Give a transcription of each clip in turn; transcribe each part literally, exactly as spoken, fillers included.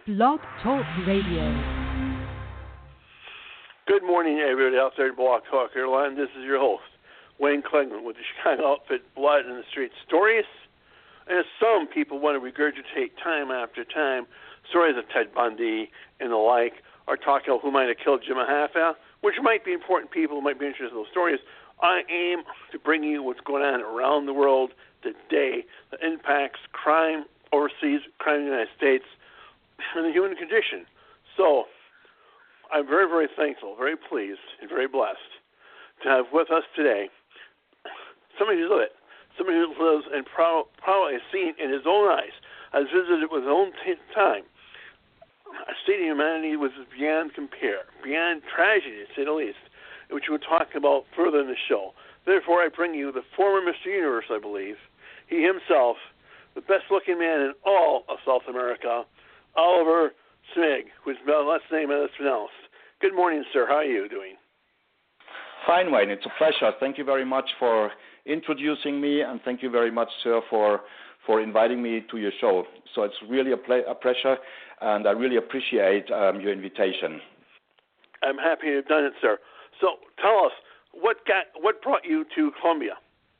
Blog Talk Radio. Good morning, everybody out there at Blog Talk Airline. This is your host, Wayne Klingman, with the Chicago outfit Blood in the Street Stories. And as some people want to regurgitate time after time stories of Ted Bundy and the like, or talking about who might have killed Jim Mahaffey, which might be important people who might be interested in those stories, I aim to bring you what's going on around the world today that impacts crime overseas, crime in the United States, and the human condition. So I'm very, very thankful, very pleased, and very blessed to have with us today somebody who's lived it, somebody who lives and proud, probably has seen in his own eyes, has visited with his own t- time, a state of humanity was beyond compare, beyond tragedy, to say the least, which we'll talk about further in the show. Therefore, I bring you the former Mister Universe, I believe, he himself, the best-looking man in all of South America, Oliver Smig, whose last name is pronounced. Good morning, sir. How are you doing? Fine, Wayne. It's a pleasure. Thank you very much for introducing me, and thank you very much, sir, for for inviting me to your show. So it's really a, ple- a pleasure, and I really appreciate um, your invitation. I'm happy you've done it, sir. So tell us, what got what brought you to Colombia?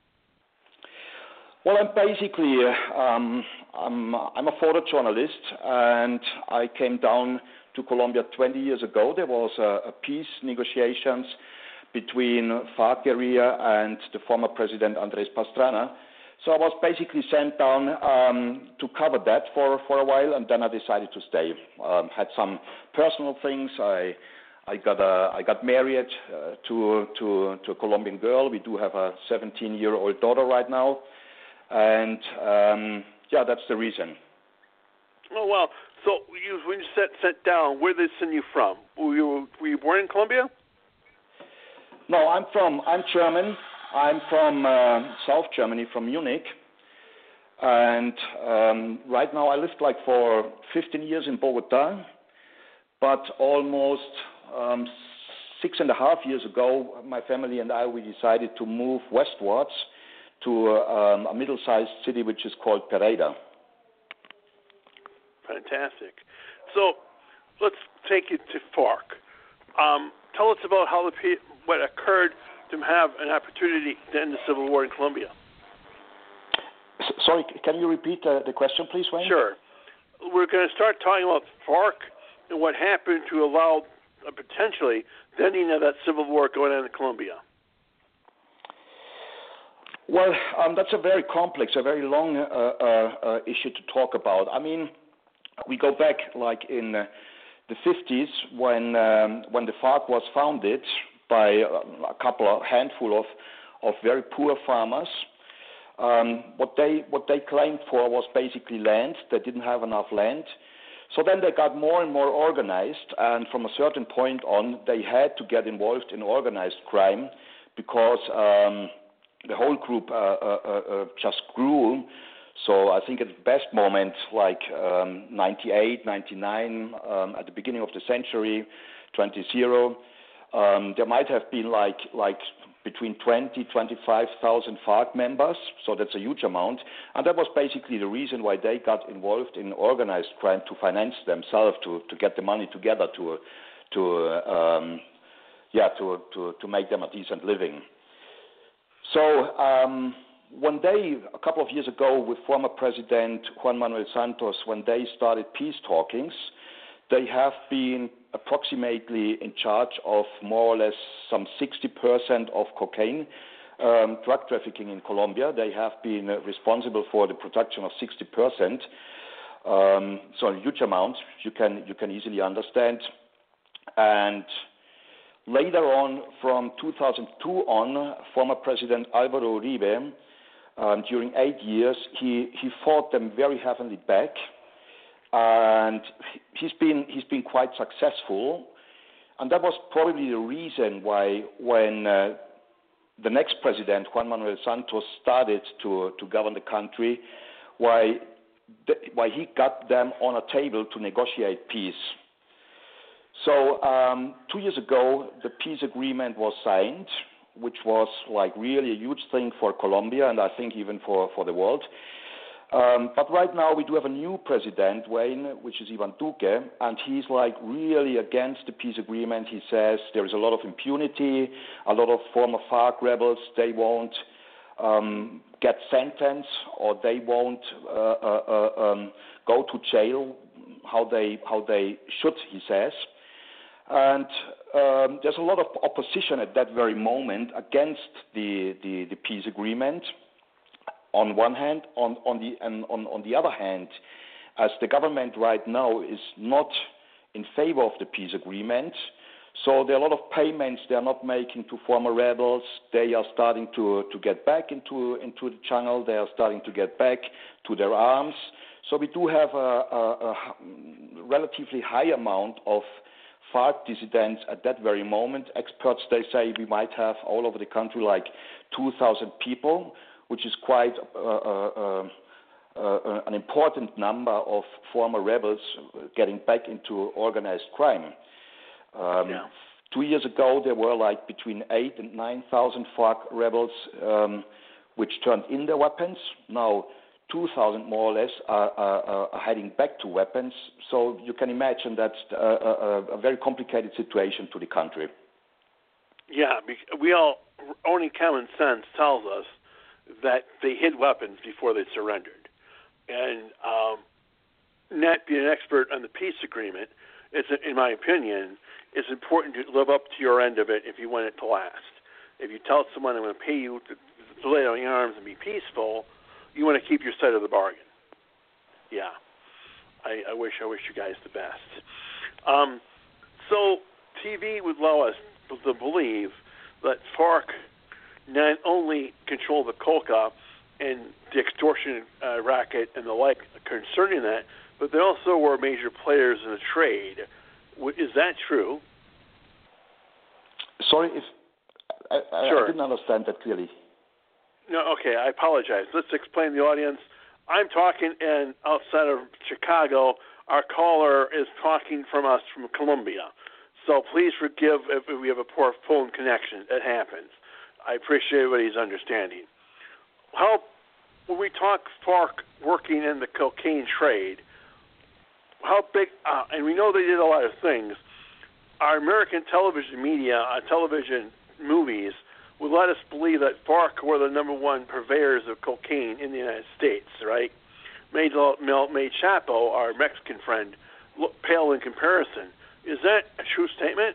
Well, I'm basically uh, um, I'm I'm a photojournalist, and I came down to Colombia twenty years ago. There was a, a peace negotiations between FARC guerrilla and the former president Andrés Pastrana. So I was basically sent down um, to cover that for, for a while, and then I decided to stay. Um, had some personal things. I I got a, I got married uh, to to to a Colombian girl. We do have a seventeen-year-old daughter right now. And, um, yeah, that's the reason. Oh, wow. So you, when you sat, sat down, where did they send you from? Were you, were you born in Colombia? No, I'm from, I'm German. I'm from uh, South Germany, from Munich. And um, right now I lived like for fifteen years in Bogota. But almost um, six and a half years ago, my family and I, we decided to move westwards to um, a middle-sized city which is called Pereira. Fantastic. So let's take you to FARC. Um, tell us about how the what occurred to have an opportunity to end the civil war in Colombia. S- sorry, can you repeat uh, the question, please, Wayne? Sure. We're going to start talking about FARC and what happened to allow uh, potentially the ending of that civil war going on in Colombia. Well, um, that's a very complex, a very long uh, uh, uh, issue to talk about. I mean, we go back like in uh, the fifties when um, when the FARC was founded by a couple, of handful of, of very poor farmers. Um, what they what they claimed for was basically land. They didn't have enough land. So then they got more and more organized, and from a certain point on, they had to get involved in organized crime because um, the whole group uh, uh, uh, just grew. So I think at the best moment, like um, ninety-eight, ninety-nine, um, at the beginning of the century, twenty, um, there might have been like like between twenty, twenty-five thousand FARC members. So that's a huge amount. And that was basically the reason why they got involved in organized crime, to finance themselves, to, to get the money together, to to um, yeah, to, to, to make them a decent living. So um, when they, a couple of years ago, with former President Juan Manuel Santos, when they started peace talkings, they have been approximately in charge of more or less some sixty percent of cocaine um, drug trafficking in Colombia. They have been uh, responsible for the production of sixty percent. Um, so a huge amount, you can you can easily understand. And later on, from two thousand two on, former President Álvaro Uribe, um, during eight years, he, he fought them very heavily back, and he's been he's been quite successful, and that was probably the reason why when uh, the next president, Juan Manuel Santos, started to to govern the country, why the, why he got them on a table to negotiate peace. So um, two years ago, the peace agreement was signed, which was like really a huge thing for Colombia, and I think even for, for the world. Um, but right now we do have a new president, Wayne, which is Ivan Duque, and he's like really against the peace agreement. He says there is a lot of impunity, a lot of former FARC rebels, they won't um, get sentenced or they won't uh, uh, uh, um, go to jail how they how they should, he says. And um, there's a lot of opposition at that very moment against the, the, the peace agreement. On one hand, on, on the and on, on the other hand, as the government right now is not in favor of the peace agreement, so there are a lot of payments they are not making to former rebels. They are starting to, to get back into into the jungle. They are starting to get back to their arms. So we do have a, a, a relatively high amount of FARC dissidents at that very moment. Experts, they say we might have all over the country like two thousand people, which is quite uh, uh, uh, an important number of former rebels getting back into organized crime. Um, yeah. Two years ago, there were like between eight and nine thousand FARC rebels um, which turned in their weapons. Now, two thousand more or less are, are, are heading back to weapons. So you can imagine that's a, a, a very complicated situation to the country. Yeah, we all, only common sense tells us that they hid weapons before they surrendered. And um, Nat, being an expert on the peace agreement, it's, in my opinion, it's important to live up to your end of it if you want it to last. If you tell someone I'm going to pay you to, to lay down your arms and be peaceful, you want to keep your side of the bargain. Yeah, I, I wish I wish you guys the best. Um, so T V would allow us to believe that FARC not only control the coca and the extortion uh, racket and the like concerning that, but they also were major players in the trade. Is that true? Sorry, if I, I, sure. I didn't understand that clearly. No, okay, I apologize. Let's explain to the audience. I'm talking in outside of Chicago. Our caller is talking from us from Colombia. So please forgive if we have a poor phone connection. It happens. I appreciate everybody's understanding. How, when we talk FARC working in the cocaine trade, how big, uh, and we know they did a lot of things, our American television media, uh, television movies, would let us believe that FARC were the number one purveyors of cocaine in the United States, right? Made, made Chapo, our Mexican friend, look pale in comparison. Is that a true statement?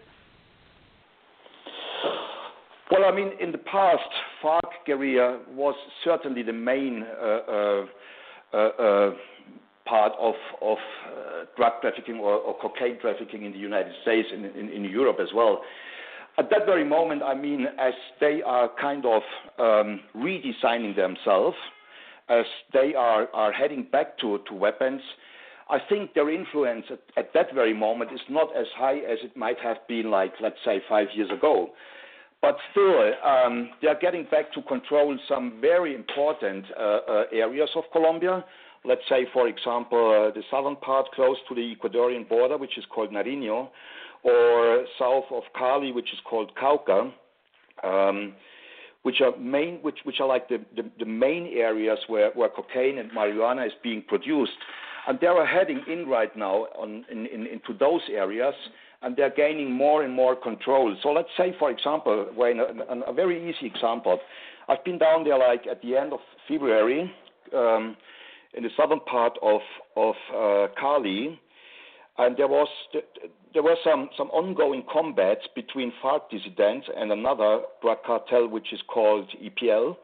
Well, I mean, in the past, FARC guerrilla was certainly the main uh, uh, uh, uh, part of, of uh, drug trafficking or, or cocaine trafficking in the United States and in, in Europe as well. At that very moment, I mean, as they are kind of um, redesigning themselves, as they are, are heading back to, to weapons, I think their influence at, at that very moment is not as high as it might have been, like, let's say, five years ago. But still, um, they are getting back to control some very important uh, uh, areas of Colombia. Let's say, for example, uh, the southern part close to the Ecuadorian border, which is called Nariño, or south of Cali, which is called Cauca, um, which are main, which, which are like the, the, the main areas where, where cocaine and marijuana is being produced. And they are heading in right now on, in, in, into those areas, and they're gaining more and more control. So let's say, for example, Wayne, a, a very easy example. I've been down there like at the end of February um, in the southern part of, of uh, Cali, and there was there were some, some ongoing combats between FARC dissidents and another drug cartel, which is called E P L.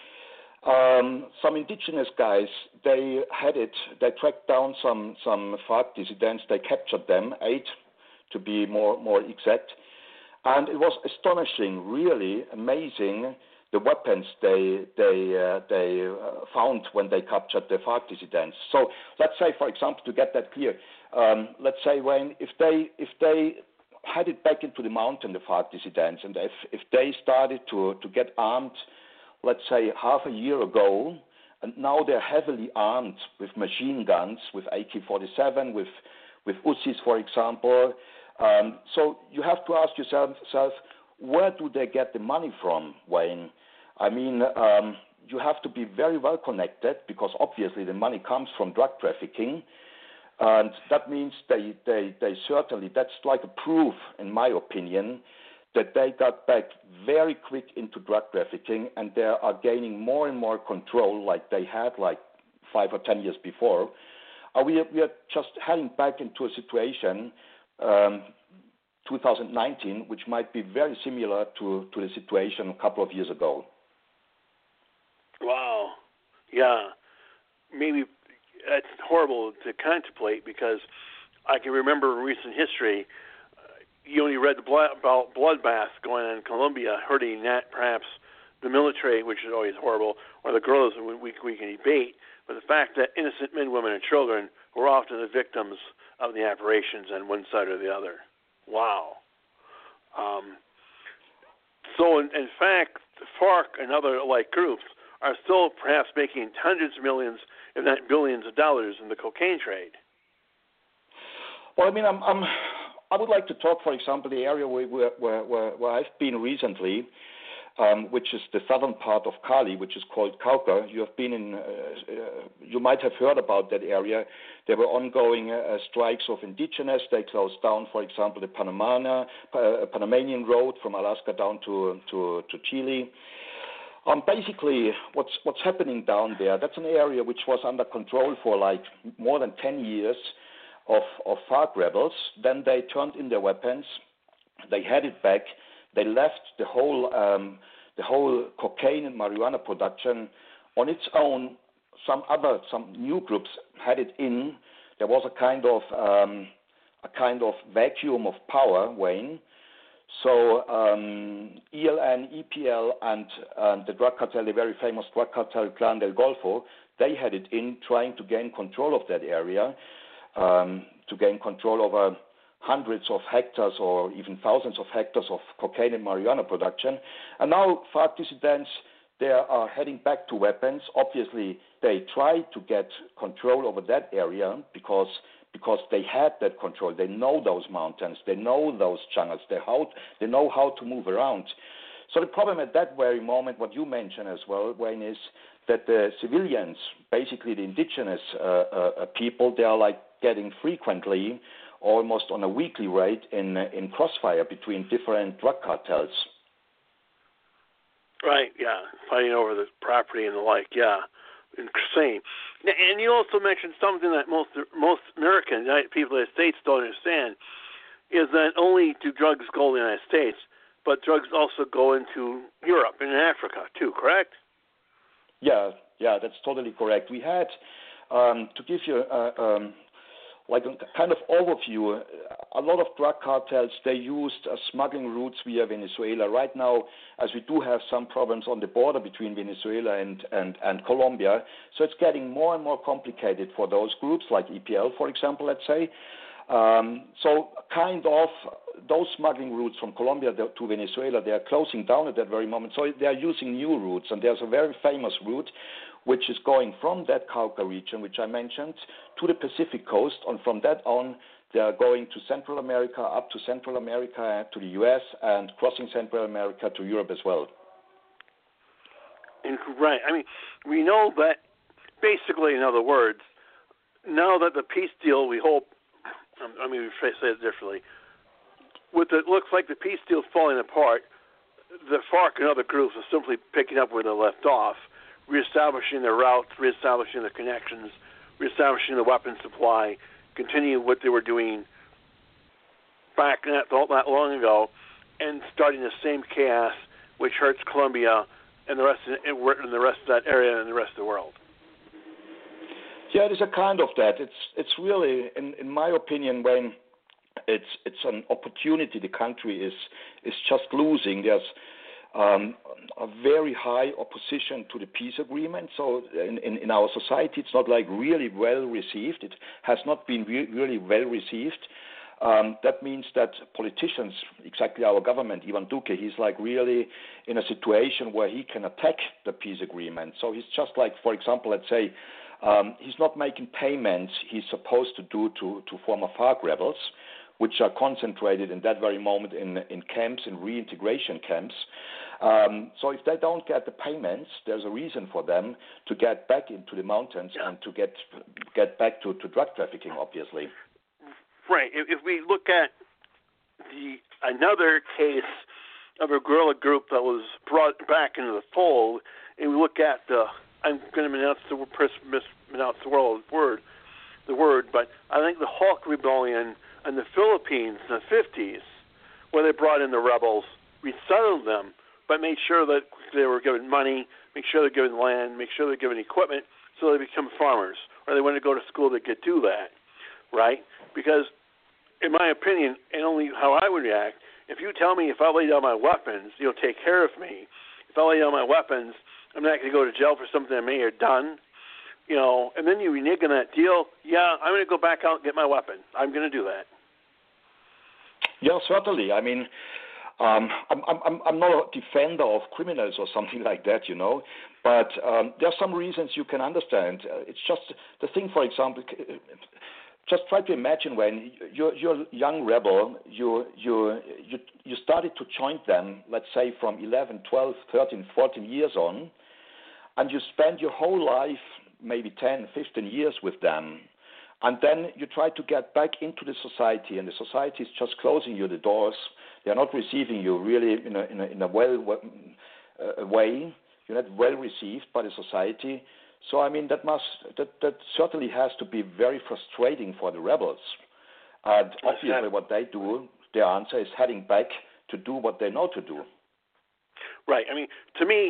Um, some indigenous guys, they had it, they tracked down some, some FARC dissidents, they captured them, eight to be more, more exact. And it was astonishing, really amazing, the weapons they they uh, they uh, found when they captured the FARC dissidents. So let's say, for example, to get that clear, um, let's say when if they if they headed back into the mountain, the FARC dissidents, and if if they started to to get armed, let's say half a year ago, and now they're heavily armed with machine guns, with A K forty-seven, with with Uzis, for example. Um, so you have to ask yourself, self, where do they get the money from, Wayne? I mean, um, you have to be very well connected because obviously the money comes from drug trafficking. And that means they, they, they certainly, that's like a proof, in my opinion, that they got back very quick into drug trafficking and they are gaining more and more control like they had like five or ten years before. Uh, we, are, we are just heading back into a situation, um, two thousand nineteen, which might be very similar to, to the situation a couple of years ago. Wow. Yeah. Maybe that's horrible to contemplate because I can remember in recent history, uh, you only read the blood, about bloodbaths going on in Colombia, hurting not perhaps the military, which is always horrible, or the guerrillas, we, we can debate, but the fact that innocent men, women, and children were often the victims of the operations on one side or the other. Wow. Um, so, in, in fact, the FARC and other like groups are still perhaps making hundreds of millions, if not billions of dollars in the cocaine trade. Well, I mean, I'm, I'm, I would like to talk, for example, the area where, where, where, where I've been recently, um, which is the southern part of Cali, which is called Cauca. You have been in, uh, uh, you might have heard about that area. There were ongoing uh, strikes of indigenous. They closed down, for example, the Panamana, uh, Panamanian road from Alaska down to, to, to Chile. Um, basically, what's what's happening down there, that's an area which was under control for like more than ten years of, of FARC rebels. Then they turned in their weapons, they headed back, they left the whole um, the whole cocaine and marijuana production on its own. Some other, some new groups had it in. There was a kind of um, a kind of vacuum of power, Wayne. So um, E L N, E P L, and, and the drug cartel, the very famous drug cartel Clan del Golfo, they had it in trying to gain control of that area, um, to gain control over hundreds of hectares or even thousands of hectares of cocaine and marijuana production. And now FARC dissidents, they are heading back to weapons. Obviously, they try to get control over that area because because they had that control. They know those mountains. They know those jungles. They, how, they know how to move around. So the problem at that very moment, what you mentioned as well, Wayne, is that the civilians, basically the indigenous uh, uh, people, they are like getting frequently, almost on a weekly rate, in, in crossfire between different drug cartels. Right, yeah, fighting over the property and the like, yeah. Insane. And you also mentioned something that most most American people in the States don't understand, is that only do drugs go in the United States, but drugs also go into Europe and Africa too, correct? Yeah, yeah, that's totally correct. We had, um, to give you uh, um, like a kind of overview, a lot of drug cartels, they used uh, smuggling routes via Venezuela. Right now, as we do have some problems on the border between Venezuela and, and, and Colombia, so it's getting more and more complicated for those groups, like E P L, for example, let's say. Um, so kind of those smuggling routes from Colombia to Venezuela, they are closing down at that very moment. So they are using new routes, and there's a very famous route which is going from that Cauca region, which I mentioned, to the Pacific coast, and from that on, they are going to Central America, up to Central America, to the U S, and crossing Central America to Europe as well. Right. I mean, we know that, basically, in other words, now that the peace deal, we hope, I mean, we say it differently, with it looks like the peace deal is falling apart, the FARC and other groups are simply picking up where they left off, reestablishing their routes, reestablishing their connections, reestablishing the weapon supply, continuing what they were doing back not, not long ago, and starting the same chaos which hurts Colombia and the rest of, and the rest of that area and the rest of the world. Yeah, it is a kind of that. It's it's really, in, in my opinion, when it's it's an opportunity the country is is just losing. There's Um, a very high opposition to the peace agreement. So in, in, in our society, it's not like really well received. It has not been re- really well received. Um, that means that politicians, exactly our government, Ivan Duque, he's like really in a situation where he can attack the peace agreement. So he's just like, for example, let's say, um, he's not making payments he's supposed to do to, to former FARC rebels, which are concentrated in that very moment in, in camps, in reintegration camps. Um, so if they don't get the payments, there's a reason for them to get back into the mountains yeah. and to get get back to, to drug trafficking, obviously. Right. If, if we look at the another case of a guerrilla group that was brought back into the fold, and we look at the, I'm going to pronounce the mispronounce the word, the word, but I think the Hawk Rebellion in the Philippines in the fifties, where they brought in the rebels, resettled them, but made sure that they were given money, make sure they're given land, make sure they're given equipment, so they become farmers, or they want to go to school, they could do that, right? Because, in my opinion, and only how I would react, if you tell me if I lay down my weapons, you'll take care of me. If I lay down my weapons, I'm not going to go to jail for something I may have done, you know, and then you renege on that deal, yeah, I'm going to go back out and get my weapon. I'm going to do that. Yeah, certainly. I mean, Um, I'm, I'm, I'm not a defender of criminals or something like that, you know, but um, there are some reasons you can understand. Uh, it's just the thing, for example, just try to imagine when you're, you're a young rebel, you, you, you, you started to join them, let's say from eleven, twelve, thirteen, fourteen years on, and you spend your whole life, maybe ten, fifteen years with them. And then you try to get back into the society, and the society is just closing you the doors. They are not receiving you really in a, in a, in a well uh, way. You're not well received by the society. So, I mean, that must that, that certainly has to be very frustrating for the rebels. And obviously what they do, their answer is heading back to do what they know to do. Right. I mean, to me,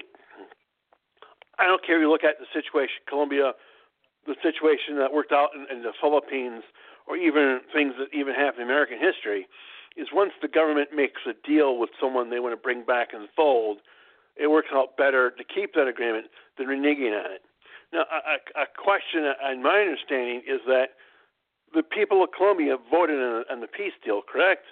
I don't care if you look at the situation, Colombia, the situation that worked out in, in the Philippines, or even things that even happen in American history, is once the government makes a deal with someone they want to bring back in the fold, it works out better to keep that agreement than reneging on it. Now, a, a question, and my understanding, is that the people of Colombia voted on, on the peace deal, correct?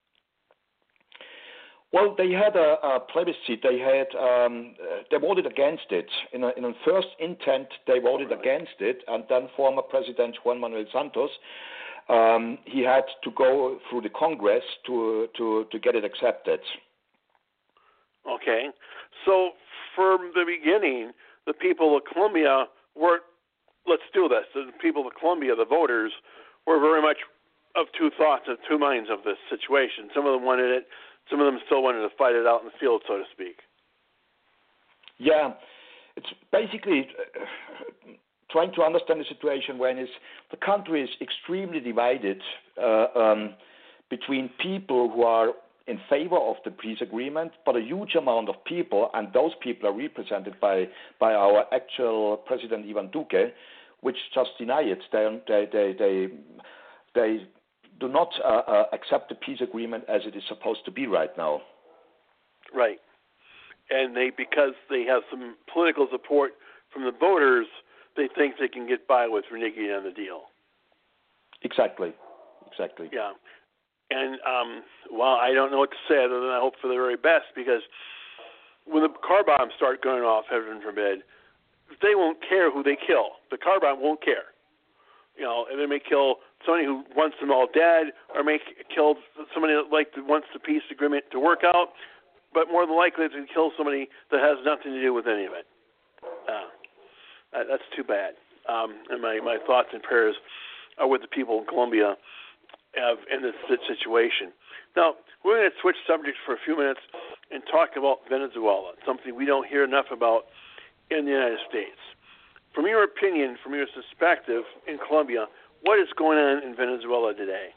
Well, they had a, a plebiscite. They had um, they voted against it. In a, in a first intent, they voted really? against it, and then former President Juan Manuel Santos, um, he had to go through the Congress to to to get it accepted. Okay, so from the beginning, the people of Colombia were, let's do this. The people of Colombia, the voters, were very much of two thoughts, of two minds of this situation. Some of them wanted it. Some of them still wanted to fight it out in the field, so to speak. Yeah, it's basically uh, trying to understand the situation when is the country is extremely divided uh, um, between people who are in favor of the peace agreement, but a huge amount of people, and those people are represented by, by our actual President Ivan Duque, which just deny it. They they they they, they do not uh, uh, accept the peace agreement as it is supposed to be right now. Right. And they, because they have some political support from the voters, they think they can get by with reneging on the deal. Exactly. Exactly. Yeah. And, um, well, I don't know what to say other than I hope for the very best, because when the car bombs start going off, heaven forbid, they won't care who they kill. The car bomb won't care. You know, and they may kill somebody who wants them all dead, or may kill somebody that like wants the peace agreement to work out, but more than likely it's going to kill somebody that has nothing to do with any of it. Uh, that's too bad. Um, and my, my thoughts and prayers are with the people in Colombia have in this situation. Now, we're going to switch subjects for a few minutes and talk about Venezuela, something we don't hear enough about in the United States. From your opinion, from your perspective in Colombia, what is going on in Venezuela today?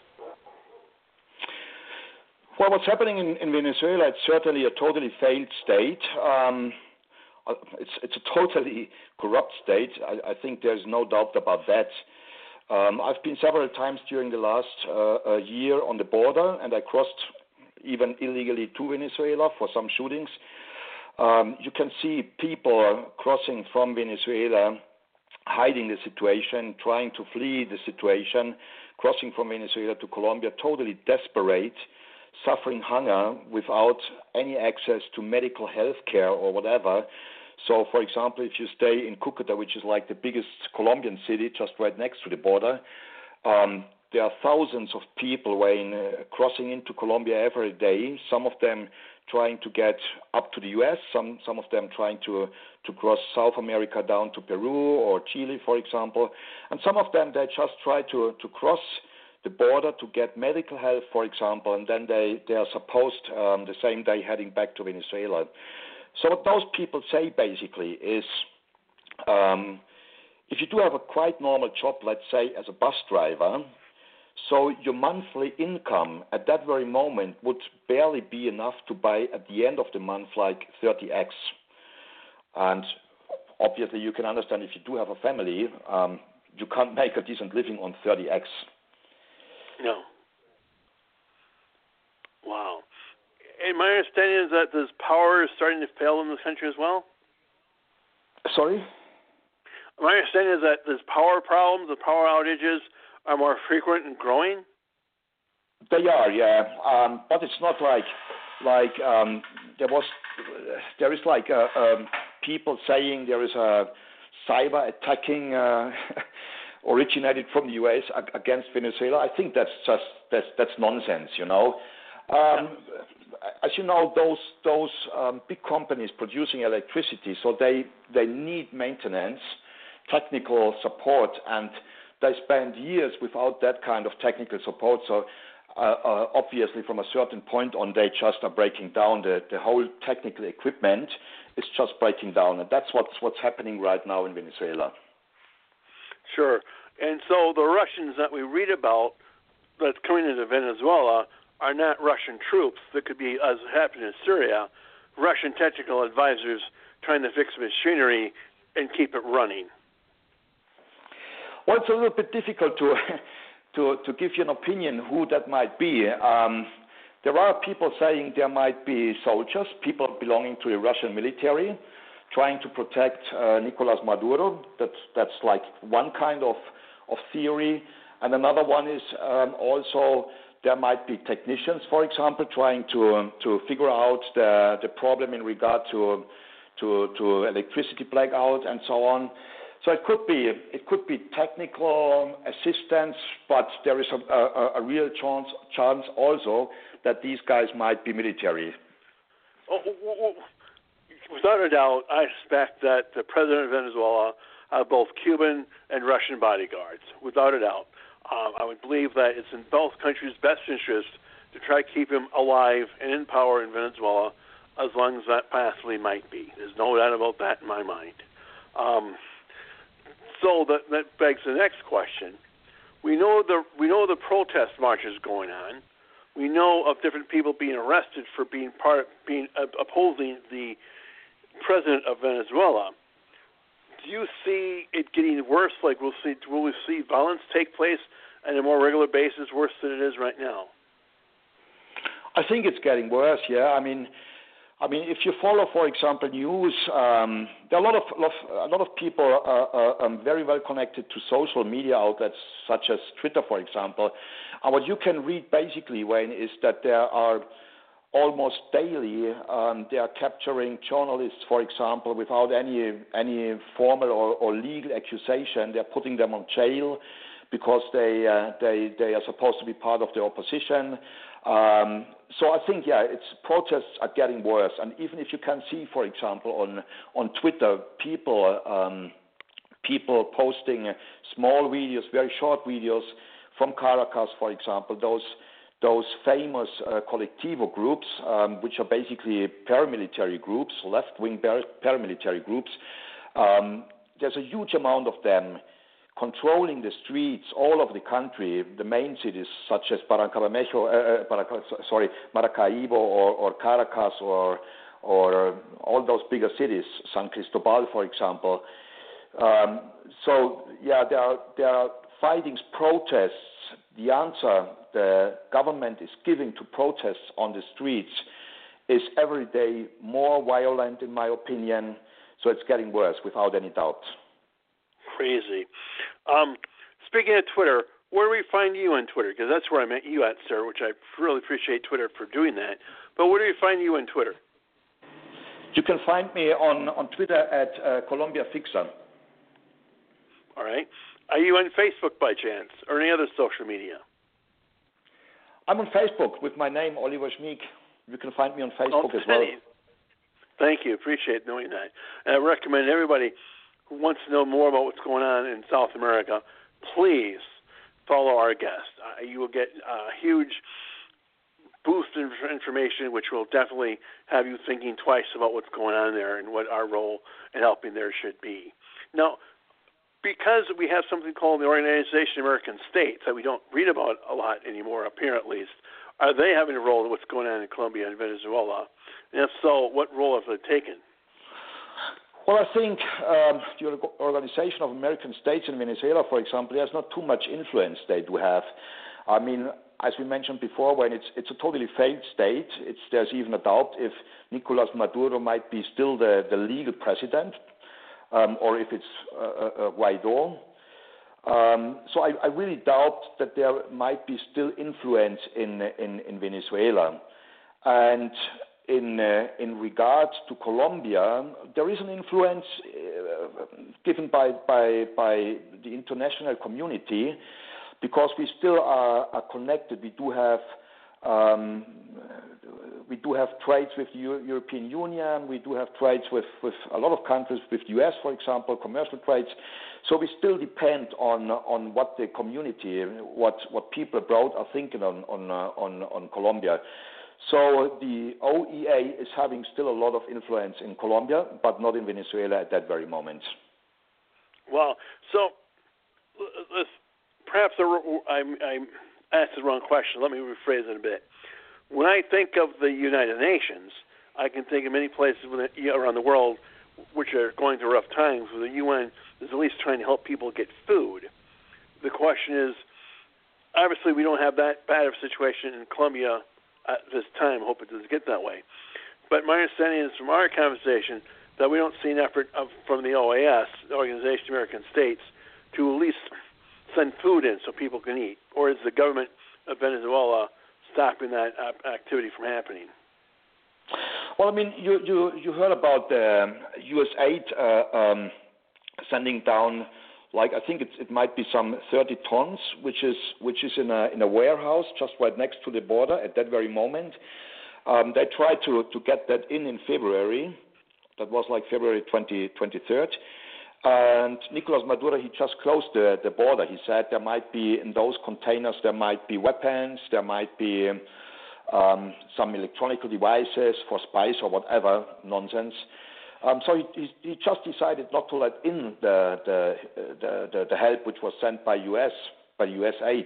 Well, what's happening in, in Venezuela, it's certainly a totally failed state. Um, it's, it's a totally corrupt state. I, I think there's no doubt about that. Um, I've been several times during the last uh, year on the border, and I crossed even illegally to Venezuela for some shootings. Um, you can see people crossing from Venezuela, hiding the situation, trying to flee the situation, crossing from Venezuela to Colombia, totally desperate, suffering hunger without any access to medical health care or whatever. So, for example, if you stay in Cucuta, which is like the biggest Colombian city just right next to the border, um, there are thousands of people Wayne, uh, crossing into Colombia every day, some of them trying to get up to the U S, some, some of them trying to, to cross South America down to Peru or Chile, for example. And some of them, they just try to, to cross the border to get medical help, for example, and then they, they are supposed um, the same day heading back to Venezuela. So what those people say basically is, um, if you do have a quite normal job, let's say as a bus driver, so your monthly income at that very moment would barely be enough to buy at the end of the month like thirty X. And obviously you can understand if you do have a family, um, you can't make a decent living on thirty X. No. Wow. And my understanding is that this power is starting to fail in this country as well? Sorry? My understanding is that there's power problems, the power outages are more frequent and growing? They are, yeah. Um, but it's not like, like um, there was, there is like uh, um, people saying there is a cyber attacking uh, originated from the U S against Venezuela. I think that's just, that's, that's nonsense, you know. Um, as you know, those those um, big companies producing electricity, so they they need maintenance, technical support, and they spend years without that kind of technical support. So uh, uh, obviously, from a certain point on, they just are breaking down. The the whole technical equipment is just breaking down, and that's what's what's happening right now in Venezuela. Sure. And so the Russians that we read about that's coming into Venezuela are not Russian troops that could be, as happened in Syria, Russian technical advisors trying to fix machinery and keep it running. Well, it's a little bit difficult to to, to give you an opinion who that might be. Um, there are people saying there might be soldiers, people belonging to the Russian military, trying to protect uh, Nicolas Maduro. That's, that's like one kind of, of theory. And another one is um, also there might be technicians, for example, trying to um, to figure out the, the problem in regard to, to to electricity blackout and so on. So it could be it could be technical assistance, but there is a, a, a real chance chance also that these guys might be military. Oh, without a doubt, I expect that the president of Venezuela have both Cuban and Russian bodyguards. Without a doubt, um, I would believe that it's in both countries' best interest to try to keep him alive and in power in Venezuela as long as that possibly might be. There's no doubt about that in my mind. Um, so that, that begs the next question. We know the we know the protest marches going on. We know of different people being arrested for being part being uh, opposing the president of Venezuela. Do you see it getting worse? Like we'll see, will we see violence take place on a more regular basis, worse than it is right now? I think it's getting worse. Yeah, I mean, I mean, if you follow, for example, news, um, there are a lot of, lot of a lot of people are, are um, very well connected to social media outlets such as Twitter, for example. And what you can read basically, Wayne, is that there are almost daily, um, they are capturing journalists, for example, without any any formal or, or legal accusation. They're putting them on jail because they uh, they they are supposed to be part of the opposition. Um, so I think, yeah, it's protests are getting worse. And even if you can see, for example, on on Twitter, people um, people posting small videos, very short videos from Caracas, for example, those. Those famous uh, colectivo groups, um, which are basically paramilitary groups, left-wing par- paramilitary groups, um, there's a huge amount of them controlling the streets all over the country, the main cities such as Barrancabermejo, uh, Baraca, sorry, Maracaibo or, or Caracas or, or all those bigger cities, San Cristobal, for example. Um, so, yeah, there are, there are fightings, protests. The answer the government is giving to protests on the streets is every day more violent, in my opinion. So it's getting worse, without any doubt. Crazy. Um, speaking of Twitter, where do we find you on Twitter? Because that's where I met you at, sir, which I really appreciate Twitter for doing that. But where do we find you on Twitter? You can find me on, on Twitter at uh, Colombia Fixer. All right. Are you on Facebook by chance, or any other social media? I'm on Facebook with my name, Oliver Schmieg. You can find me on Facebook oh, as well. Thank you. Appreciate knowing that. And I recommend everybody who wants to know more about what's going on in South America, please follow our guest. Uh, you will get a huge boost in information, which will definitely have you thinking twice about what's going on there and what our role in helping there should be. Now, because we have something called the Organization of American States that we don't read about a lot anymore, up here at least, are they having a role in what's going on in Colombia and Venezuela? And if so, what role have they taken? Well, I think um, the Organization of American States in Venezuela, for example, there's not too much influence they do have. I mean, as we mentioned before, when it's it's a totally failed state, it's, there's even a doubt if Nicolas Maduro might be still the, the legal president, um, or if it's uh, uh, Guaido. Um, so I, I really doubt that there might be still influence in in, in Venezuela. And in uh, in regards to Colombia, there is an influence uh, given by by by the international community, because we still are, are connected. We do have um, we do have trades with the Euro- European Union. We do have trades with, with a lot of countries, with the U S, for example, commercial trades. So we still depend on on what the community, what what people abroad are thinking on on uh, on, on Colombia. So the O E A is having still a lot of influence in Colombia, but not in Venezuela at that very moment. Well, so let's, perhaps I asked the wrong question. Let me rephrase it a bit. When I think of the United Nations, I can think of many places around the world which are going through rough times, where the U N is at least trying to help people get food. The question is, obviously we don't have that bad of a situation in Colombia at this time. I hope it doesn't get that way. But my understanding is from our conversation that we don't see an effort of, from the O A S, the Organization of American States, to at least send food in so people can eat. Or is the government of Venezuela stopping that activity from happening? Well, I mean, you you, you heard about the U S aid uh, um, sending down, like I think it's, it might be some thirty tons, which is which is in a in a warehouse just right next to the border at that very moment. Um, they tried to, to get that in in February. That was like February twentieth, twenty-third. And Nicolas Maduro, he just closed the, the border. He said there might be, in those containers, there might be weapons, there might be um, some electronic devices for spies or whatever nonsense. Um, so he, he, he just decided not to let in the the, the, the, the help which was sent by U S by U S aid.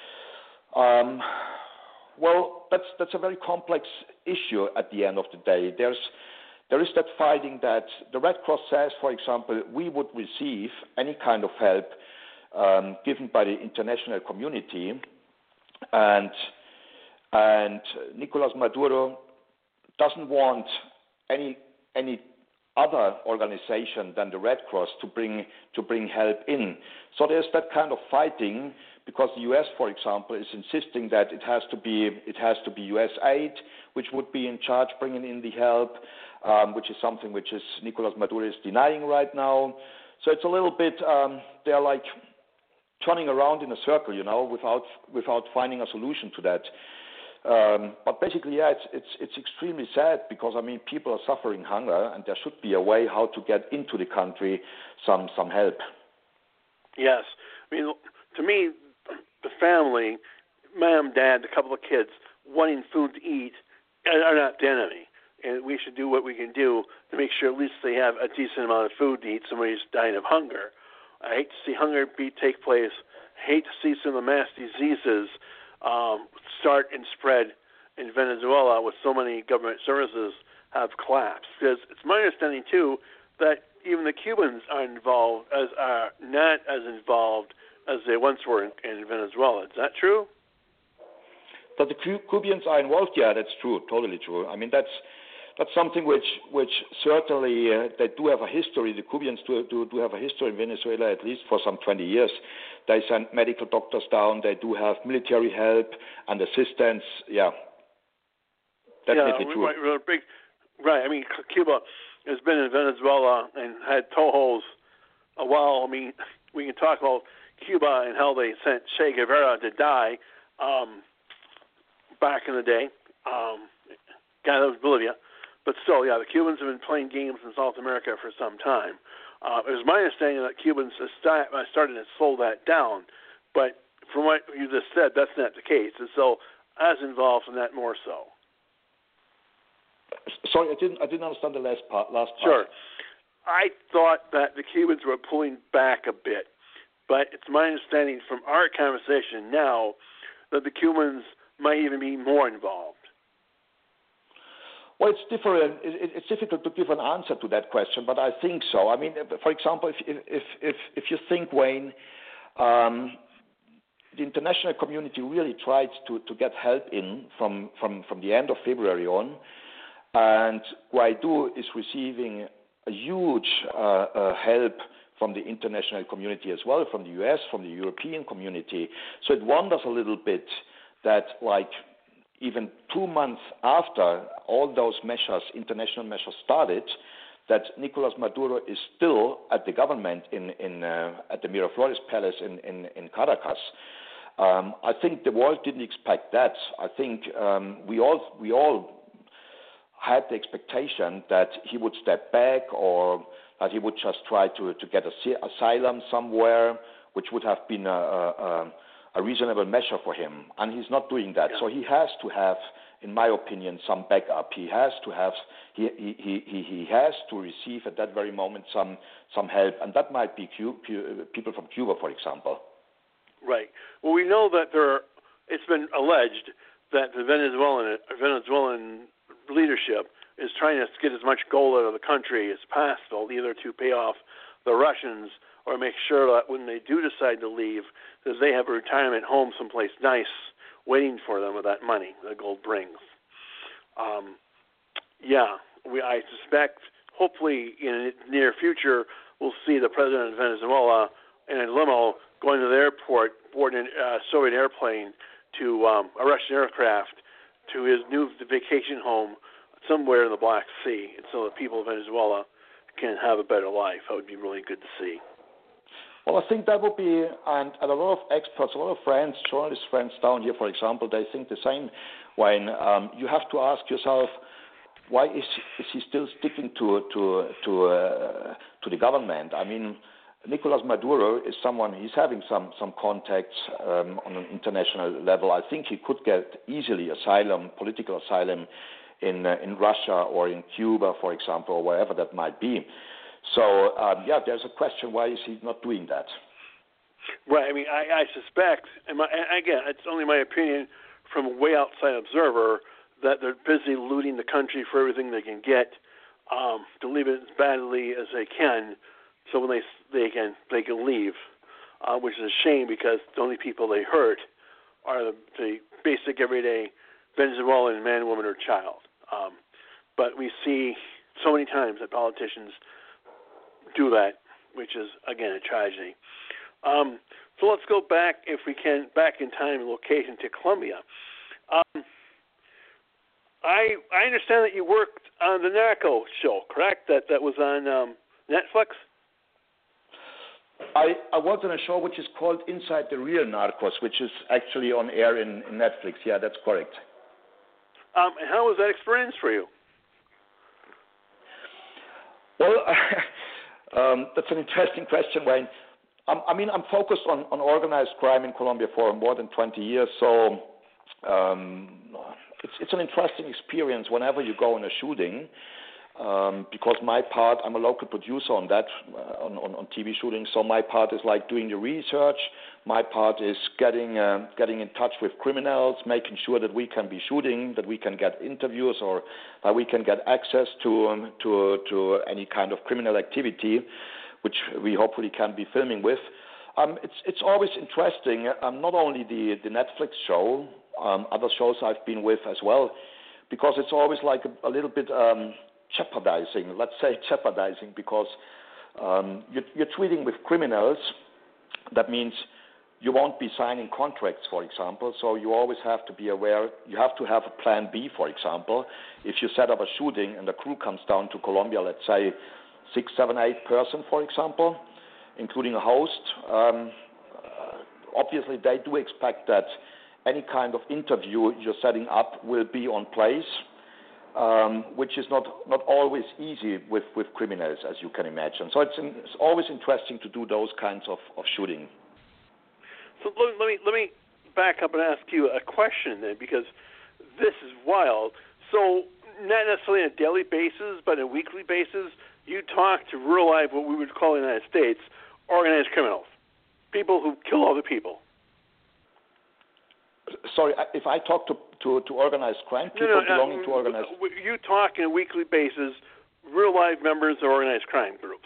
Um, well, that's that's a very complex issue at the end of the day. There's There is that fighting that the Red Cross says, for example, we would receive any kind of help um, given by the international community, and and Nicolas Maduro doesn't want any any other organization than the Red Cross to bring to bring help in. So there's that kind of fighting, because the U S, for example, is insisting that it has to be it has to be U S aid which would be in charge bringing in the help, um, which is something which is Nicolas Maduro is denying right now. So it's a little bit um, they're like turning around in a circle, you know, without without finding a solution to that. Um, but basically, yeah, it's it's it's extremely sad, because I mean people are suffering hunger, and there should be a way how to get into the country some some help. Yes, I mean, to me, the family, mom, dad, a couple of kids wanting food to eat are not the enemy, and we should do what we can do to make sure at least they have a decent amount of food to eat. Somebody who's dying of hunger. I hate to see hunger be take place. I hate to see some of the mass diseases um, start and spread in Venezuela, with so many government services have collapsed. Because it's my understanding too that even the Cubans are involved as are not as involved as they once were in, in Venezuela. Is that true? That the Cubans are involved, yeah, that's true, totally true. I mean, that's that's something which which certainly uh, they do have a history. The Cubans do, do do have a history in Venezuela, at least for some twenty years. They send medical doctors down. They do have military help and assistance. Yeah, definitely yeah, true. Right, right, big, right. I mean, Cuba has been in Venezuela and had toeholds a while. I mean, we can talk about Cuba and how they sent Che Guevara to die um, back in the day. Um, God, that was Bolivia. But still, yeah, the Cubans have been playing games in South America for some time. Uh, it was my understanding that Cubans started to slow that down. But from what you just said, that's not the case. And so I was involved in that more so. Sorry, I didn't I didn't understand the last part. Last part. Sure. I thought that the Cubans were pulling back a bit. But it's my understanding from our conversation now that the Cubans might even be more involved. Well, it's different. It's difficult to give an answer to that question, but I think so. I mean, for example, if if if if you think, Wayne, um, the international community really tried to, to get help in from, from, from the end of February on, and Guaido is receiving a huge uh, uh, help from the international community as well, from the U S, from the European community. So it wonders a little bit that, like, even two months after all those measures, international measures started, that Nicolas Maduro is still at the government in, in uh, at the Miraflores Palace in, in, in Caracas. Um, I think the world didn't expect that. I think um, we all we all had the expectation that he would step back, or that he would just try to, to get a, asylum somewhere, which would have been a, a, a reasonable measure for him. And he's not doing that. Yeah. So he has to have, in my opinion, some backup. He has to have he he, he, he has to receive at that very moment some some help, and that might be Cuba, people from Cuba, for example. Right. Well, we know that there. Are, it's been alleged that the Venezuelan Venezuelan leadership is trying to get as much gold out of the country as possible, either to pay off the Russians or make sure that when they do decide to leave, that they have a retirement home someplace nice waiting for them with that money the gold brings. Um, yeah, we, I suspect, hopefully in the near future, we'll see the president of Venezuela in a limo going to the airport, boarding a Soviet airplane to um, a Russian aircraft to his new vacation home somewhere in the Black Sea, and so the people of Venezuela can have a better life. That would be really good to see. Well, I think that would be, and, and a lot of experts, a lot of friends, journalist friends down here, for example, they think the same. When um, you have to ask yourself, why is, is he still sticking to to to uh, to the government? I mean, Nicolas Maduro is someone, he's having some some contacts um, on an international level. I think he could get easily asylum, political asylum, in uh, in Russia or in Cuba, for example, or wherever that might be. So, um, yeah, there's a question, why is he not doing that? Right. I mean, I, I suspect, and, my, and again, it's only my opinion from a way outside observer, that they're busy looting the country for everything they can get, um, to leave it as badly as they can, so when they they can they can leave, uh, which is a shame because the only people they hurt are the, the basic everyday Venezuelan man, woman, or child. Um, but we see so many times that politicians do that, which is, again, a tragedy. Um, so let's go back, if we can, back in time and location to Colombia. Um, I I understand that you worked on the Narco show, correct? That that was on um, Netflix? I, I was on a show which is called Inside the Real Narcos, which is actually on air in, in Netflix. Yeah, that's correct. Um, and how was that experience for you? Well, um, that's an interesting question, Wayne. Um, I mean, I'm focused on, on organized crime in Colombia for more than twenty years, so um, it's, it's an interesting experience whenever you go on a shooting. Um, because my part, I'm a local producer on that, uh, on, on, on T V shooting, so my part is like doing the research. My part is getting uh, getting in touch with criminals, making sure that we can be shooting, that we can get interviews, or that we can get access to um, to to any kind of criminal activity, which we hopefully can be filming with. Um, it's it's always interesting, um, not only the, the Netflix show, um, other shows I've been with as well, because it's always like a, a little bit um, jeopardizing, let's say jeopardizing, because um, you're, you're treating with criminals. That means you won't be signing contracts, for example, so you always have to be aware. You have to have a plan B, for example. If you set up a shooting and the crew comes down to Colombia, let's say six, seven, eight person, for example, including a host, um, obviously they do expect that any kind of interview you're setting up will be on place, um, which is not, not always easy with, with criminals, as you can imagine. So it's, in, it's always interesting to do those kinds of, of shooting. So let, let me let me back up and ask you a question then, because this is wild. So not necessarily on a daily basis, but on a weekly basis, you talk to real life, what we would call in the United States, organized criminals, people who kill other people. Sorry, if I talk to, to, to organized crime, people no, no, belonging uh, to organized... You talk on a weekly basis, real life members of organized crime groups.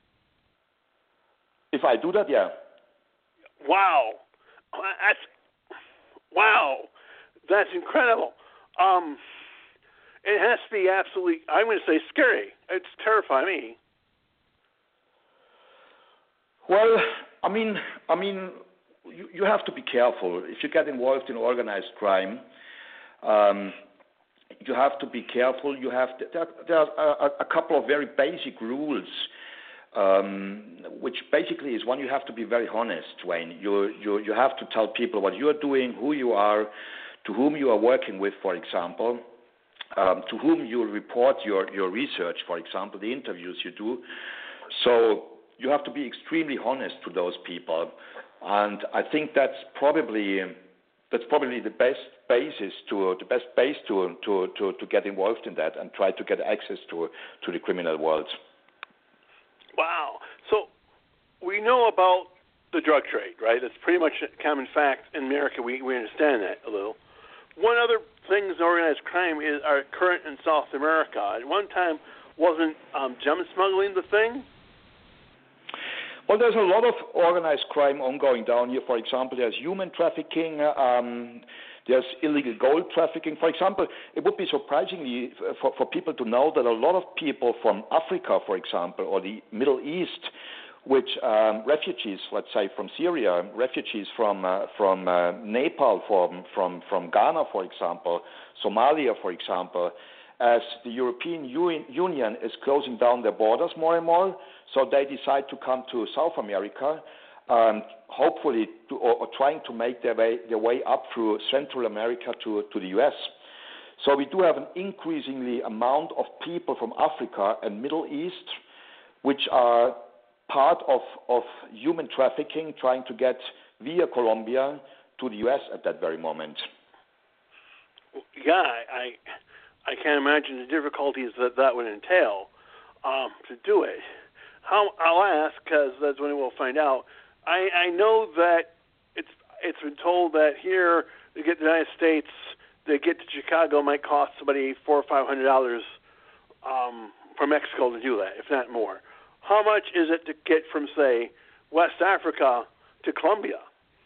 If I do that, yeah. Wow. That's, wow. That's incredible. Um, it has to be absolutely, I'm going to say, scary. It's terrifying me. Well, I mean, I mean, you, you have to be careful. If you get involved in organized crime, um, you have to be careful. You have to, there, there are a, a couple of very basic rules. Um, which basically is one, you have to be very honest, Wayne. You, you, you have to tell people what you are doing, who you are, to whom you are working with, for example, um, to whom you report your, your research, for example, the interviews you do. So you have to be extremely honest to those people. And I think that's probably that's probably the best basis to the best base to, to, to, to get involved in that and try to get access to to the criminal world. Wow. So we know about the drug trade, right? That's pretty much a common fact in America. We we understand that a little. One other things in organized crime is are current in South America. At one time, wasn't um, gem smuggling the thing? Well, there's a lot of organized crime ongoing down here. For example, there's human trafficking. Um, There's illegal gold trafficking. For example, it would be surprisingly for, for people to know that a lot of people from Africa, for example, or the Middle East, which um, refugees, let's say from Syria, refugees from uh, from uh, Nepal, from, from from Ghana, for example, Somalia, for example, as the European Union is closing down their borders more and more, so they decide to come to South America. Um, hopefully, to, or, or trying to make their way their way up through Central America to, to the U S. So we do have an increasingly amount of people from Africa and Middle East, which are part of, of human trafficking, trying to get via Colombia to the U S at that very moment. Yeah, I I can't imagine the difficulties that that would entail um, to do it. How I'll ask, because that's when we'll find out. I, I know that it's it's been told that here to get to the United States, to get to Chicago might cost somebody four or five hundred dollars um, from Mexico to do that, if not more. How much is it to get from, say, West Africa to Colombia?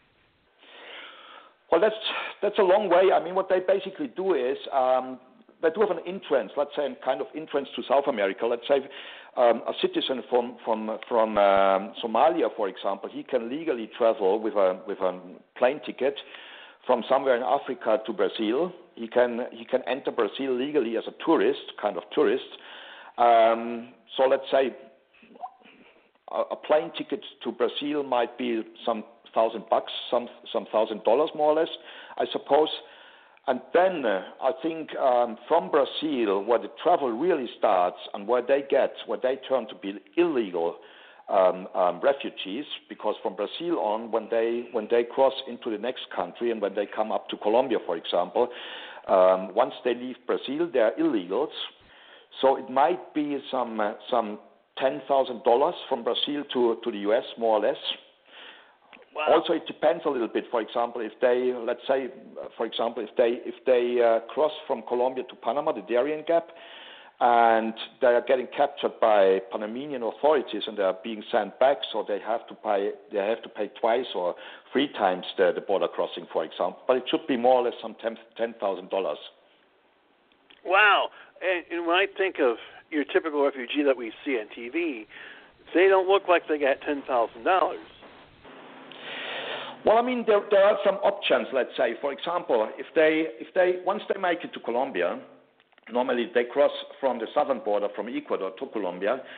Well, that's that's a long way. I mean, what they basically do is um, they do have an entrance, let's say, a kind of entrance to South America. Let's say um, a citizen from from from um, Somalia, for example, he can legally travel with a with a plane ticket from somewhere in Africa to Brazil. He can he can enter Brazil legally as a tourist, kind of tourist. Um, so let's say a, a plane ticket to Brazil might be some thousand bucks, some some thousand dollars more or less, I suppose. And then uh, I think um, from Brazil, where the travel really starts and where they get, where they turn to be illegal um, um, refugees, because from Brazil on, when they when they cross into the next country and when they come up to Colombia, for example, um, once they leave Brazil, they are illegals. So it might be some uh, some ten thousand dollars from Brazil to to the U S, more or less. Wow. Also, it depends a little bit. For example, if they, let's say, for example, if they if they uh, cross from Colombia to Panama, the Darien Gap, and they are getting captured by Panamanian authorities and they are being sent back, so they have to pay they have to pay twice or three times the, the border crossing, for example. But it should be more or less some ten thousand dollars. Wow! And, and when I think of your typical refugee that we see on T V, they don't look like they got ten thousand dollars. Well, I mean, there, there are some options, let's say. For example, if they, if they, once they make it to Colombia, normally they cross from the southern border from Ecuador to Colombia,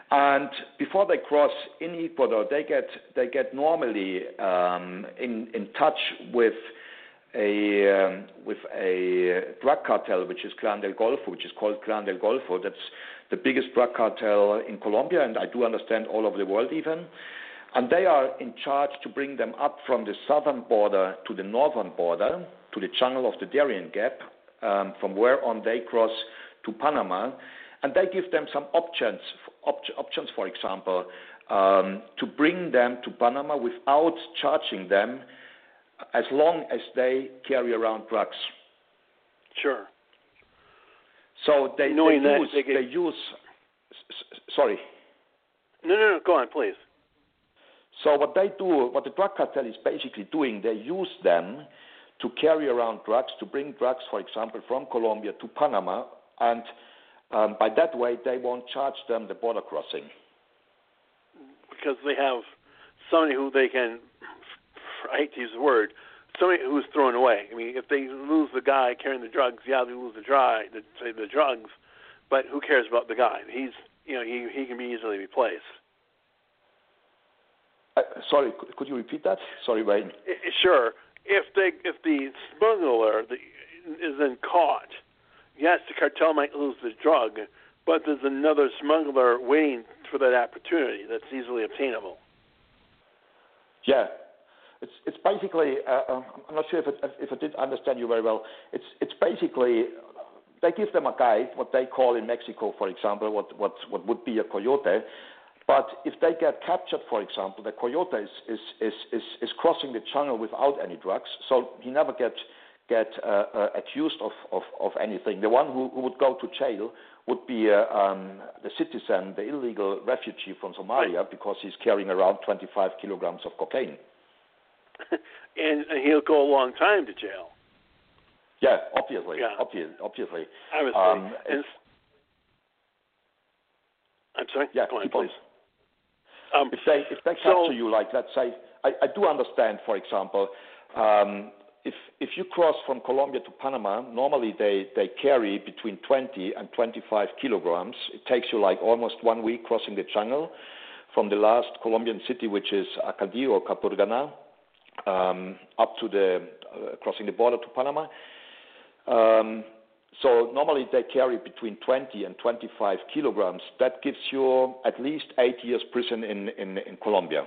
And before they cross in Ecuador, they get they get normally um, in in touch with a um, with a drug cartel, which is Clan del Golfo, which is called Clan del Golfo. That's the biggest drug cartel in Colombia, and I do understand all over the world even. And they are in charge to bring them up from the southern border to the northern border, to the channel of the Darien Gap, um, from where on they cross to Panama. And they give them some options, op- options for example, um, to bring them to Panama without charging them as long as they carry around drugs. Sure. So they, Knowing they that use, they, get... they use, s- sorry. No, no, no, go on, please. So what they do, what the drug cartel is basically doing, they use them to carry around drugs, to bring drugs, for example, from Colombia to Panama, and um, by that way they won't charge them the border crossing. Because they have somebody who they can, I hate to use the word, somebody who's thrown away. I mean, if they lose the guy carrying the drugs, yeah, they lose the dry, the, say the drugs, but who cares about the guy? He's, you know, he he can be easily replaced. Uh, sorry, could, could you repeat that? Sorry, Wayne. I, sure. If they, if the smuggler the, is then caught, yes, the cartel might lose the drug, but there's another smuggler waiting for that opportunity that's easily obtainable. Yeah. It's it's basically, uh, I'm not sure if, it, if I did understand you very well. It's it's basically, they give them a guide, what they call in Mexico, for example, what, what, what would be a coyote. But if they get captured, for example, the coyote is, is, is, is, is crossing the channel without any drugs, so he never gets get uh, uh, accused of, of, of anything. The one who, who would go to jail would be uh, um, the citizen, the illegal refugee from Somalia, right, because he's carrying around twenty-five kilograms of cocaine. and, and he'll go a long time to jail. Yeah, obviously, yeah. obviously, obviously. Obviously. Um, and I'm sorry? Yeah, go on, keep please. on. Um, if they if they so, capture you, like let's say, I, I do understand, for example, um, if if you cross from Colombia to Panama, normally they, they carry between twenty and twenty-five kilograms. It takes you like almost one week crossing the channel from the last Colombian city, which is Acadí or Capurganá, um, up to the uh, crossing the border to Panama. Um, So normally they carry between twenty and twenty-five kilograms. That gives you at least eight years prison in, in, in Colombia.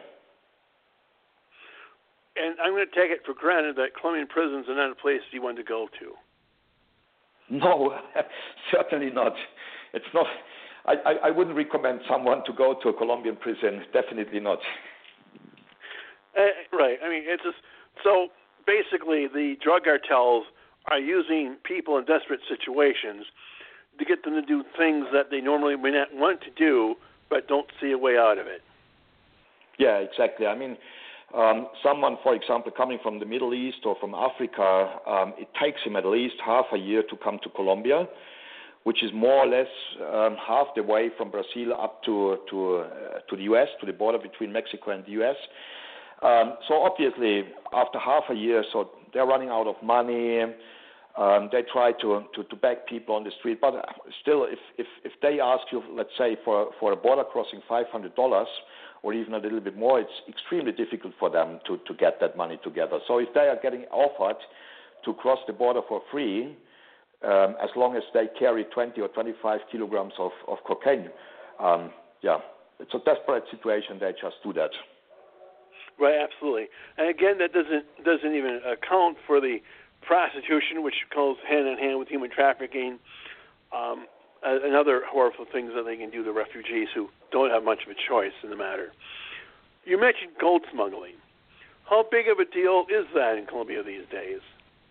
And I'm going to take it for granted that Colombian prisons are not a place you want to go to. No, certainly not. It's not. I, I, I wouldn't recommend someone to go to a Colombian prison. Definitely not. Uh, right. I mean, it's just so basically the drug cartels are using people in desperate situations to get them to do things that they normally may not want to do, but don't see a way out of it. Yeah, exactly. I mean, um, someone, for example, coming from the Middle East or from Africa, um, it takes him at least half a year to come to Colombia, which is more or less um, half the way from Brazil up to to uh, to the U S, to the border between Mexico and the U S. Um, so obviously, after half a year, so they're running out of money. Um, they try to, to, to beg people on the street, but still, if, if, if they ask you, let's say, for, for a border crossing five hundred dollars or even a little bit more, it's extremely difficult for them to, to get that money together. So if they are getting offered to cross the border for free, um, as long as they carry twenty or twenty-five kilograms of, of cocaine, um, yeah, it's a desperate situation. They just do that. Right, absolutely. And again, that doesn't doesn't even account for the prostitution, which goes hand in hand with human trafficking, um, and other horrible things that they can do to refugees who don't have much of a choice in the matter. You mentioned gold smuggling. How big of a deal is that in Colombia these days?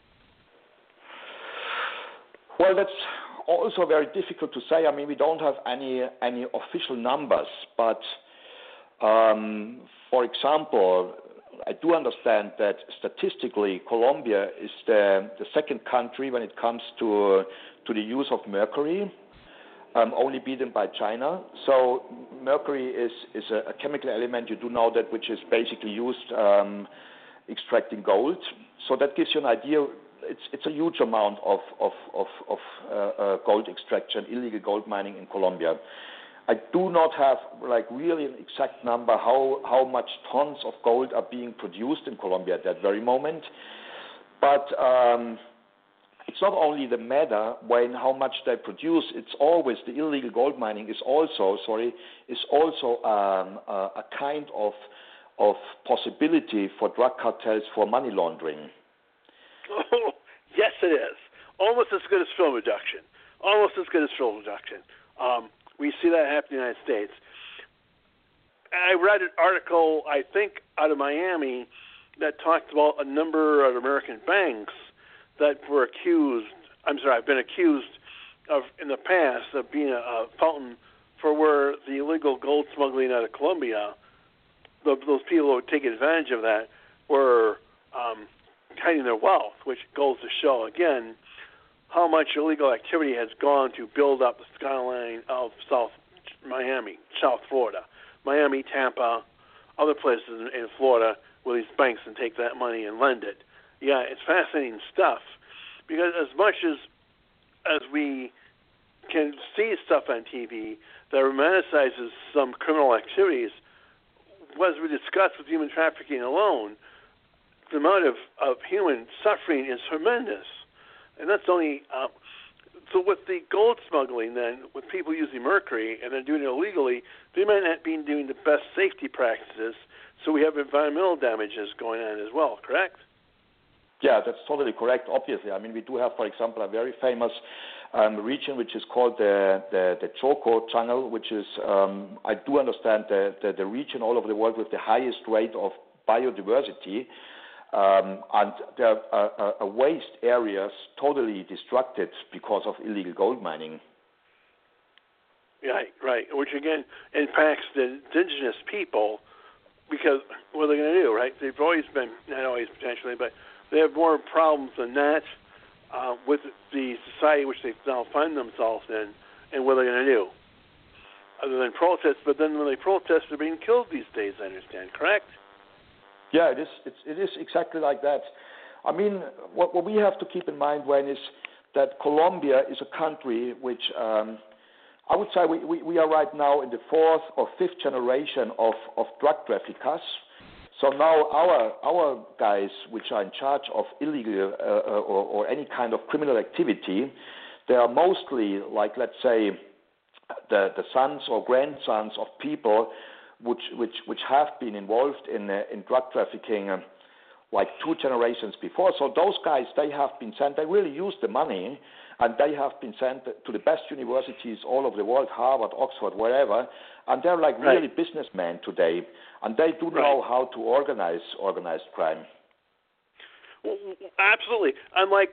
Well, that's also very difficult to say. I mean, we don't have any any official numbers, but um, for example, I do understand that statistically, Colombia is the, the second country when it comes to to the use of mercury, um, only beaten by China. So mercury is, is a, a chemical element, you do know that, which is basically used um, extracting gold. So that gives you an idea. It's it's a huge amount of of of, of uh, uh, gold extraction, illegal gold mining in Colombia. I do not have like really an exact number how, how much tons of gold are being produced in Colombia at that very moment. But um, it's not only the matter when how much they produce. It's always the illegal gold mining is also sorry is also um, a, a kind of of possibility for drug cartels for money laundering. Oh, yes, it is. Almost as good as film reduction. Almost as good as film reduction. Um, we see that happen in the United States. I read an article, I think, out of Miami that talked about a number of American banks that were accused, I'm sorry, I've been accused of, in the past, of being a, a fountain for where the illegal gold smuggling out of Colombia, the, those people who would take advantage of that were um, hiding their wealth, which goes to show, again, how much illegal activity has gone to build up the skyline of South Miami, South Florida, Miami, Tampa, other places in, in Florida where these banks can take that money and lend it. Yeah, it's fascinating stuff because as much as as we can see stuff on T V that romanticizes some criminal activities, as we discussed with human trafficking alone, the amount of, of human suffering is tremendous. And that's only, uh, so with the gold smuggling then, with people using mercury and they're doing it illegally, they might not be doing the best safety practices, so we have environmental damages going on as well, correct? Yeah, that's totally correct, obviously. I mean, we do have, for example, a very famous um, region which is called the, the, the Choco Channel, which is, um, I do understand, the, the, the region all over the world with the highest rate of biodiversity. Um, and there are uh, uh, waste areas totally destructed because of illegal gold mining. Right, right. Which again impacts the indigenous people because what are they going to do, right? They've always been, not always potentially, but they have more problems than that uh, with the society which they now find themselves in, and what are they going to do? Other than protest, but then when they protest, they're being killed these days, I understand, correct? Yeah, it is. It's, it is exactly like that. I mean, what, what we have to keep in mind, Wayne, is that Colombia is a country which um, I would say we, we, we are right now in the fourth or fifth generation of, of drug traffickers. So now our our guys, which are in charge of illegal uh, or, or any kind of criminal activity, they are mostly like, let's say, the, the sons or grandsons of people which which which have been involved in uh, in drug trafficking uh, like two generations before. So those guys, they have been sent, they really use the money, and they have been sent to the best universities all over the world, Harvard, Oxford, wherever, and they're like right. really businessmen today, and they do right. know how to organize organized crime. Well, absolutely. Unlike,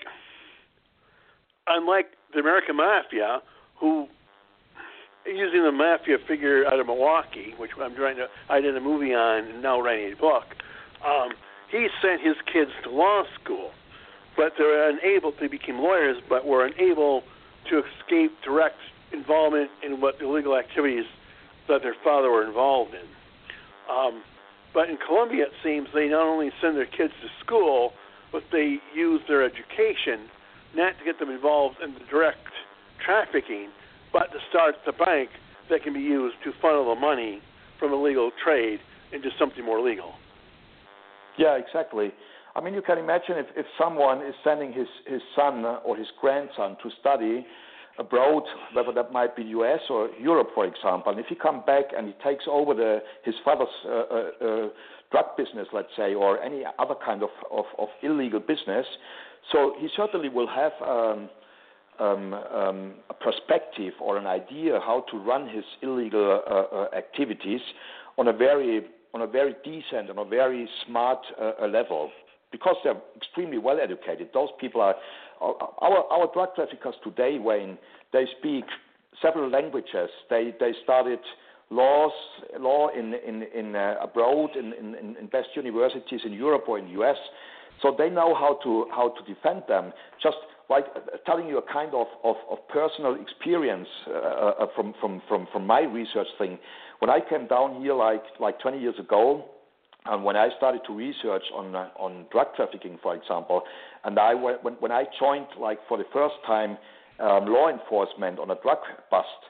unlike the American Mafia, who using the mafia figure out of Milwaukee, which I'm trying to, I did a movie on and now writing a book, um, he sent his kids to law school, but they were unable, they became lawyers, but were unable to escape direct involvement in what illegal activities that their father were involved in. Um, but in Colombia, it seems they not only send their kids to school, but they use their education not to get them involved in the direct trafficking, but to start the bank that can be used to funnel the money from illegal trade into something more legal. Yeah, exactly. I mean, you can imagine if, if someone is sending his, his son or his grandson to study abroad, whether that might be U S or Europe, for example, and if he comes back and he takes over the, his father's uh, uh, uh, drug business, let's say, or any other kind of, of, of illegal business, so he certainly will have um, Um, um, a perspective or an idea how to run his illegal uh, uh, activities on a very on a very decent and a very smart uh, level, because they're extremely well educated. Those people are our our drug traffickers today, Wayne. They speak several languages. They they studied laws law in in in uh, abroad in, in in best universities in Europe or in the U S. So they know how to how to defend them. Just like telling you a kind of, of, of personal experience uh, uh, from, from, from, from my research thing. When I came down here like like twenty years ago, and when I started to research on uh, on drug trafficking, for example, and I when, when I joined like for the first time um, law enforcement on a drug bust,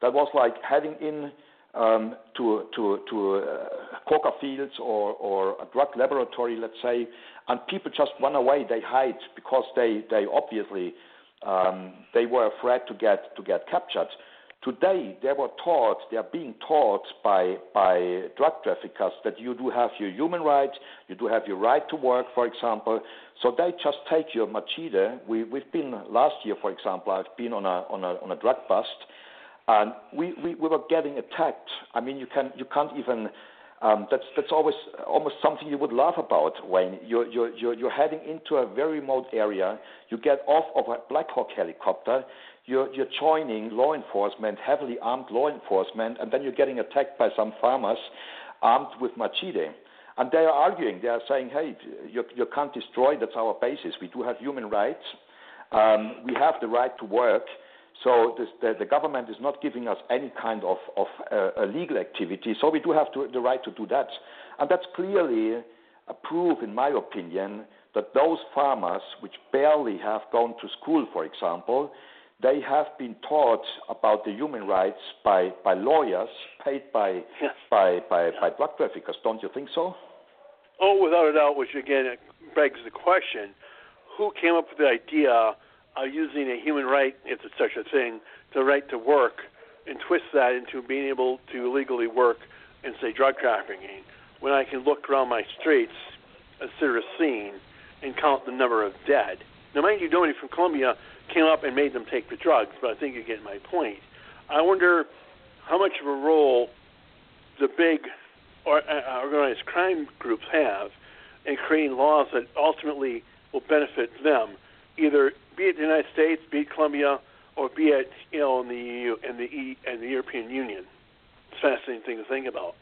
that was like heading in um, to to to uh, coca fields or or a drug laboratory, let's say, and people just run away. They hide because they they obviously um, they were afraid to get to get captured. Today, they were taught, they are being taught by by drug traffickers that you do have your human rights, you do have your right to work, for example. So they just take your machete. We, we've been, last year, for example, I've been on a on a, on a drug bust, and we, we, we were getting attacked. I mean, you, can, you can't even, um, that's that's always almost something you would laugh about, Wayne. You're, you're, you're, you're heading into a very remote area, you get off of a Black Hawk helicopter, You're, you're joining law enforcement, heavily armed law enforcement, and then you're getting attacked by some farmers armed with machete. And they are arguing. They are saying, hey, you, you can't destroy, that's our basis. We do have human rights. Um, we have the right to work. So this, the, the government is not giving us any kind of, of uh, legal activity. So we do have to, the right to do that. And that's clearly a proof, in my opinion, that those farmers, which barely have gone to school, for example, they have been taught about the human rights by, by lawyers paid by, yes. by, by, by drug traffickers. Don't you think so? Oh, without a doubt, which again begs the question, who came up with the idea of using a human right, if it's such a thing, the right to work, and twist that into being able to legally work in, say, drug trafficking, when I can look around my streets, consider a scene, and count the number of dead? Now, mind you, nobody from Colombia came up and made them take the drugs, but I think you get my point. I wonder how much of a role the big or, uh, organized crime groups have in creating laws that ultimately will benefit them, either be it the United States, be it Colombia, or be it, you know, in the E U and the E and the European Union. It's a fascinating thing to think about.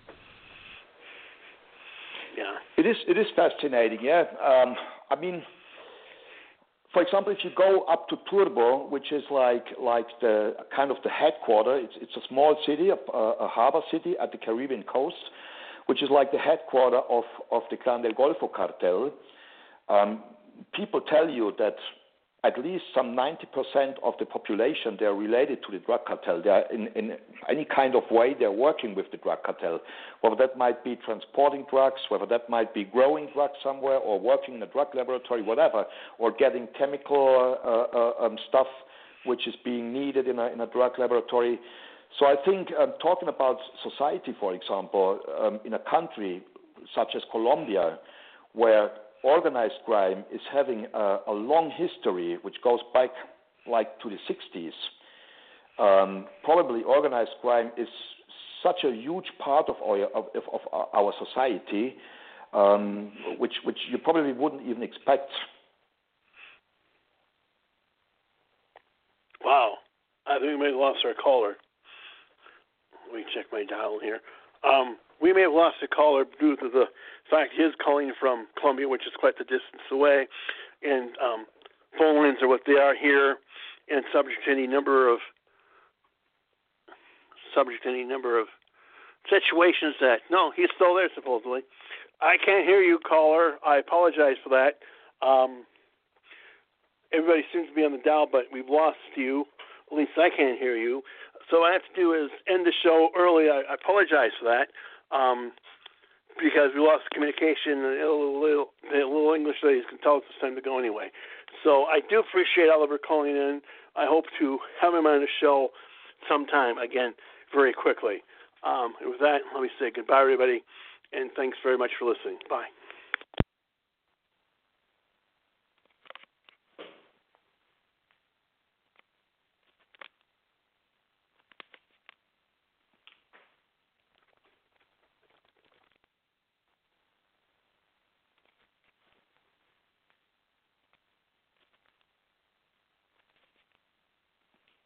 Yeah, it is. It is fascinating. Yeah, um, I mean. For example, if you go up to Turbo, which is like like the kind of the headquarter, it's it's a small city, a, a harbor city at the Caribbean coast, which is like the headquarter of, of the Clan del Golfo cartel. Um, people tell you that at least some ninety percent of the population, they're related to the drug cartel. They're in, in any kind of way, they're working with the drug cartel, whether that might be transporting drugs, whether that might be growing drugs somewhere or working in a drug laboratory, whatever, or getting chemical uh, uh, um, stuff which is being needed in a, in a drug laboratory. So I think um, talking about society, for example, um, in a country such as Colombia, where organized crime is having a, a long history, which goes back like to the sixties. Um, probably organized crime is such a huge part of our, of, of our society, um, which, which you probably wouldn't even expect. Wow. I think we may have lost our caller. Let me check my dial here. Um, we may have lost a caller due to the fact he is calling from Colombia, which is quite the distance away, and um, phone lines are what they are here, and subject to any number of subject to any number of situations that no, he's still there supposedly. I can't hear you, caller. I apologize for that. Um, everybody seems to be on the dial, but we've lost you. At least I can't hear you. So what I have to do is end the show early. I, I apologize for that. Um, because we lost communication, and a little, a little English ladies can tell us it's time to go anyway. So I do appreciate Oliver calling in. I hope to have him on the show sometime again very quickly. Um, and with that, let me say goodbye, everybody, and thanks very much for listening. Bye.